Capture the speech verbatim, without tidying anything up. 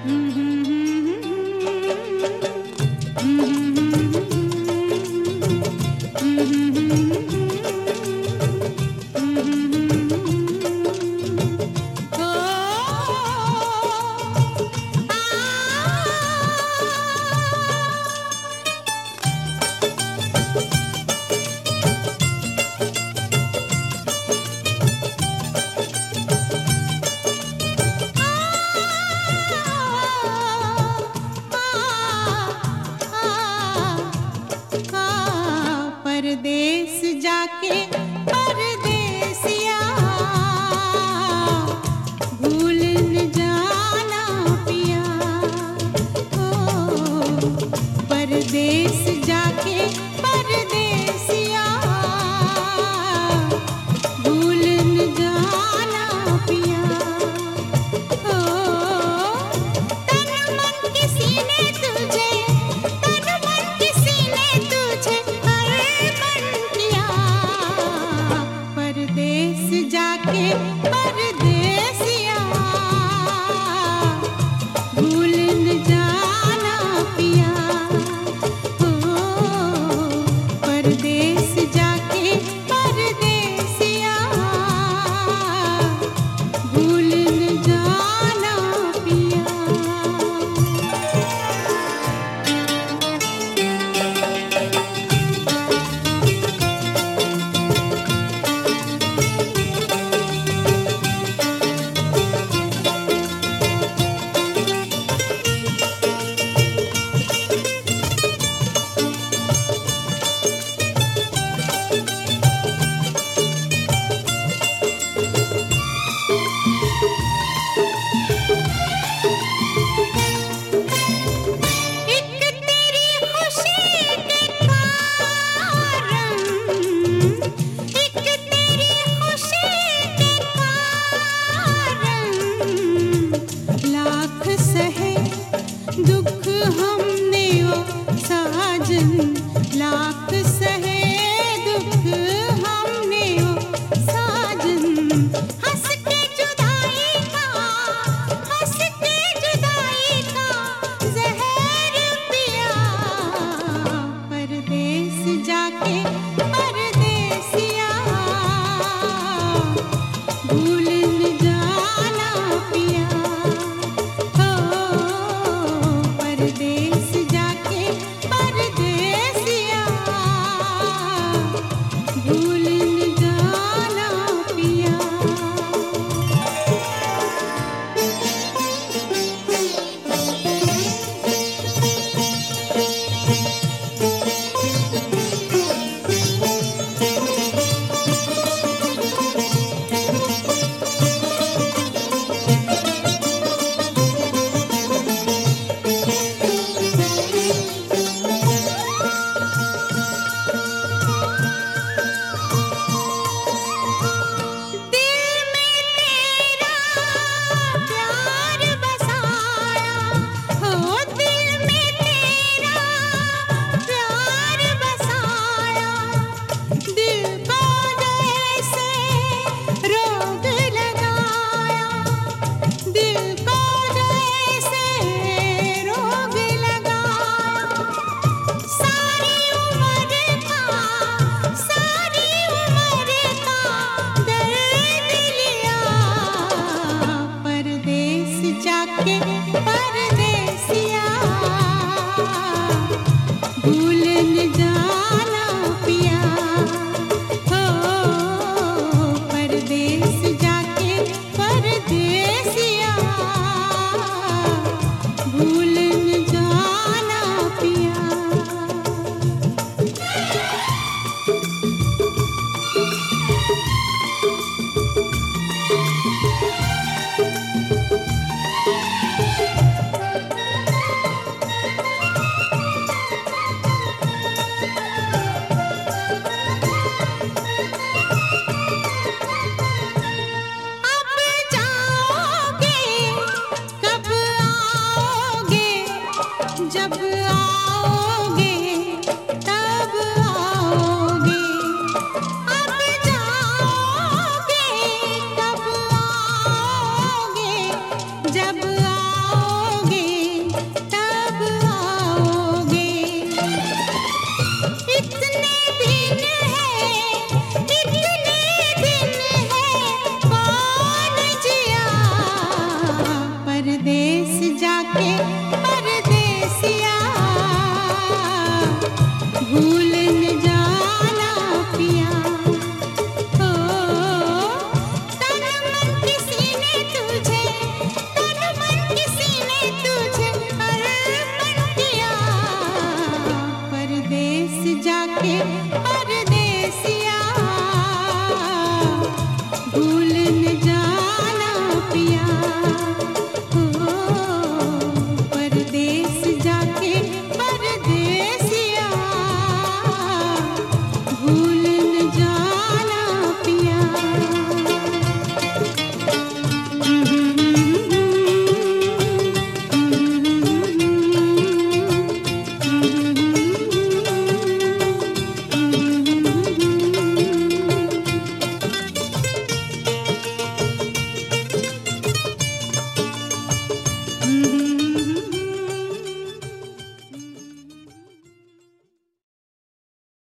परदेस जाके परदेसिया भूल न जाना पिया। ओ परदेस जाके परदेसिया भूल न जाना पिया। ओ तन मन किसी ने तुझे तन मन किसी ने तुझे परदेस जाके परदेसिया भूल न जाना पिया। ओ परदेस जाके परदेसिया भूल न जाना पिया। दुख हमने ओ साजन लाख सहे दुख हमने ओ साजन। हंस के जुदाई का हंस के जुदाई का जहर पिया। परदेस जाके परदेसिया भूल न जाना पिया। परदेस जाके परदेसिया भूल न जाना पिया। जाके परदेसिया भूल न जाना पिया। हो परदेस जाके परदेसिया भूल न जाना पिया। जब आओगे तब आओगे अब जाओगे कब आओगे जब आओगे हम्म,